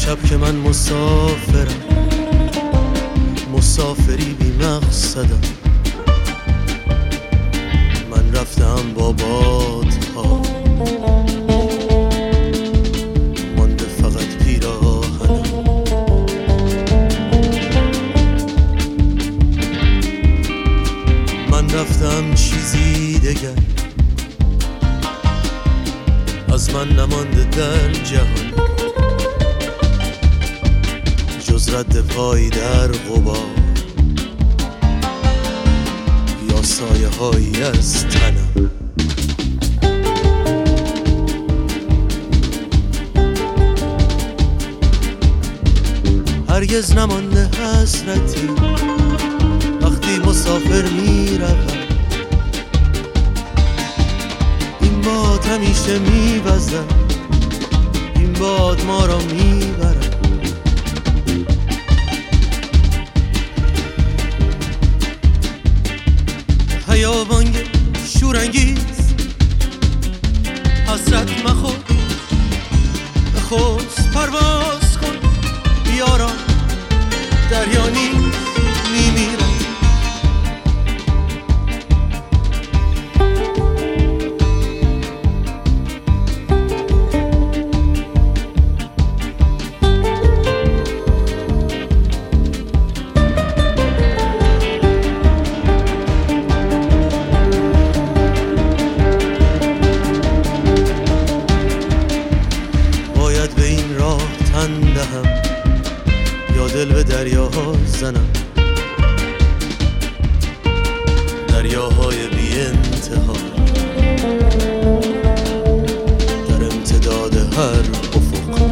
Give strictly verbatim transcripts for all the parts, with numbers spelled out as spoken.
امشب که من مسافرم، مسافری بی مقصدم. من رفتم با بادها، مانده فقط پیراهنم. من رفتم چیزی دگر از من نمانده در جهان، جز رد پای در غبار یا سایه هایی از تنم. هرگز نمانده حسرتی وقتی مسافر می روم. این باد همیشه می وزد، این باد ما را می برد. خیابان شورانگیز حسرت مخور، بخوز پرواز کن یارا، دریانی میمیرم. باید به این راه تن دهم یا دل به دریاها زنم، دریاهای بی انتها در امتداد هر افق.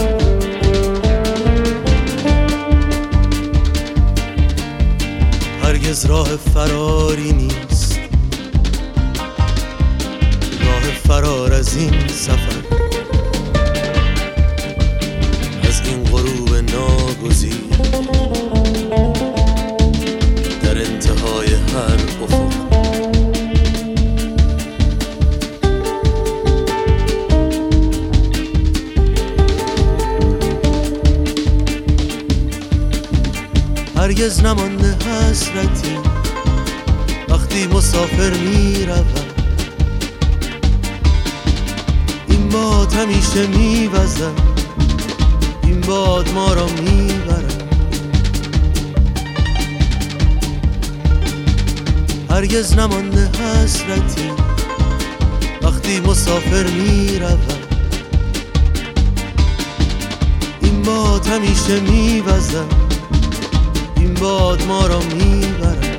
هرگز راه فراری نیست، راه فرار از این سفر، از این غروب ناگزیر در انتهای هر افق. هرگز نمانده حسرتی وقتی مسافر می روم. این باد همیشه می وزد، این باد ما را میبرد. هرگز نمانده حسرتی وقتی مسافر میروم. این باد همیشه میوزد، این باد ما را میبرد.